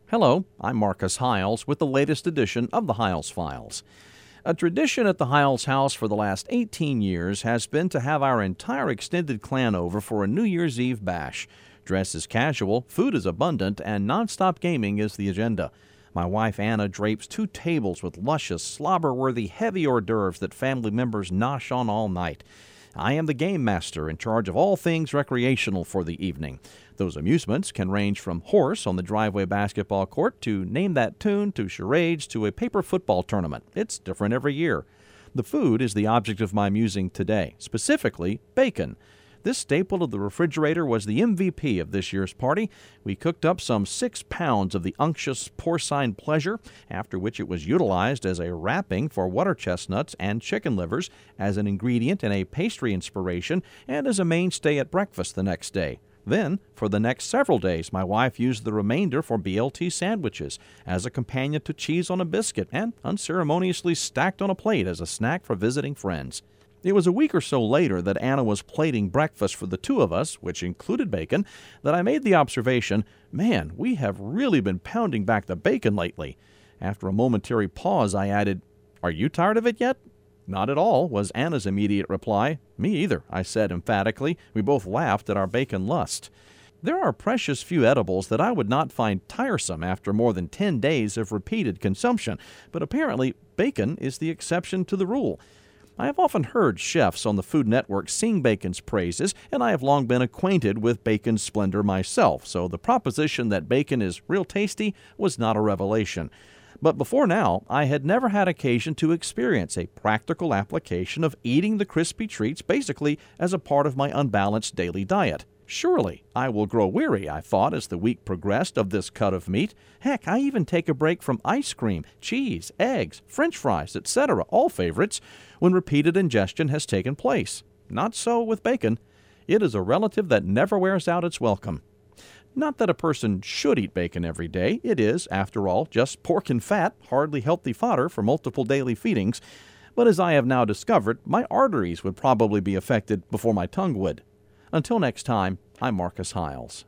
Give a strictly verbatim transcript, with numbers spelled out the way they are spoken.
Hello, I'm Marcus Hiles with the latest edition of the Hiles Files. A tradition at the Hiles house for the last eighteen years has been to have our entire extended clan over for a New Year's Eve bash. Dress is casual, food is abundant, and nonstop gaming is the agenda. My wife Anna drapes two tables with luscious, slobber-worthy, heavy hors d'oeuvres that family members nosh on all night. I am the game master in charge of all things recreational for the evening. Those amusements can range from horse on the driveway basketball court to name that tune to charades to a paper football tournament. It's different every year. The food is the object of my musing today, specifically bacon. This staple of the refrigerator was the M V P of this year's party. We cooked up some six pounds of the unctuous porcine pleasure, after which it was utilized as a wrapping for water chestnuts and chicken livers, as an ingredient in a pastry inspiration, and as a mainstay at breakfast the next day. Then, for the next several days, my wife used the remainder for B L T sandwiches, as a companion to cheese on a biscuit, and unceremoniously stacked on a plate as a snack for visiting friends. It was a week or so later that Anna was plating breakfast for the two of us, which included bacon, that I made the observation, man, we have really been pounding back the bacon lately. After a momentary pause, I added, are you tired of it yet? Not at all, was Anna's immediate reply. Me either, I said emphatically. We both laughed at our bacon lust. There are precious few edibles that I would not find tiresome after more than ten days of repeated consumption, but apparently bacon is the exception to the rule. I have often heard chefs on the Food Network sing bacon's praises, and I have long been acquainted with bacon's splendor myself, so the proposition that bacon is real tasty was not a revelation. But before now, I had never had occasion to experience a practical application of eating the crispy treats basically as a part of my unbalanced daily diet. Surely I will grow weary, I thought, as the week progressed, of this cut of meat. Heck, I even take a break from ice cream, cheese, eggs, French fries, et cetera, all favorites, when repeated ingestion has taken place. Not so with bacon. It is a relative that never wears out its welcome. Not that a person should eat bacon every day. It is, after all, just pork and fat, hardly healthy fodder for multiple daily feedings. But as I have now discovered, my arteries would probably be affected before my tongue would. Until next time, I'm Marcus Hiles.